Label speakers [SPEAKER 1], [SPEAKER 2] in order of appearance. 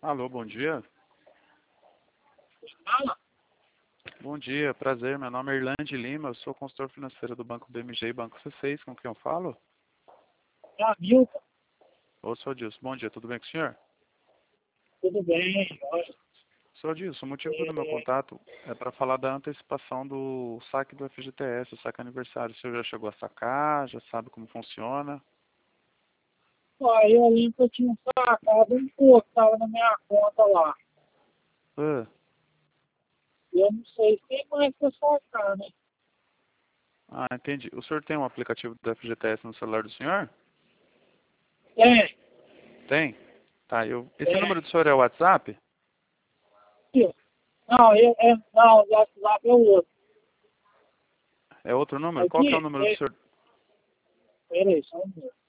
[SPEAKER 1] Alô, bom dia.
[SPEAKER 2] Fala.
[SPEAKER 1] Bom dia, prazer. Meu nome é Irlande Lima, eu sou consultor financeiro do Banco BMG e Banco C6. Com quem eu falo?
[SPEAKER 2] É a Milton.
[SPEAKER 1] Ô, seu Dilson, bom dia, tudo bem com o senhor?
[SPEAKER 2] Tudo bem? Olha,
[SPEAKER 1] Seu Dilson, o motivo do meu contato é para falar da antecipação do saque do FGTS, o saque aniversário. O senhor já chegou a sacar, já sabe como funciona?
[SPEAKER 2] eu lembro que eu tinha sacado um pouco, estava na minha conta lá.
[SPEAKER 1] Ah,
[SPEAKER 2] Eu não sei se tem mais para sacar, né?
[SPEAKER 1] entendi. O senhor tem um aplicativo do FGTS no celular do senhor?
[SPEAKER 2] Tem,
[SPEAKER 1] Tem? Tá, esse
[SPEAKER 2] tem.
[SPEAKER 1] número do senhor é o WhatsApp?
[SPEAKER 2] Não, não, o WhatsApp é o outro.
[SPEAKER 1] É outro número? Qual que é o
[SPEAKER 2] Aqui,
[SPEAKER 1] número do senhor?
[SPEAKER 2] peraí, só um minuto.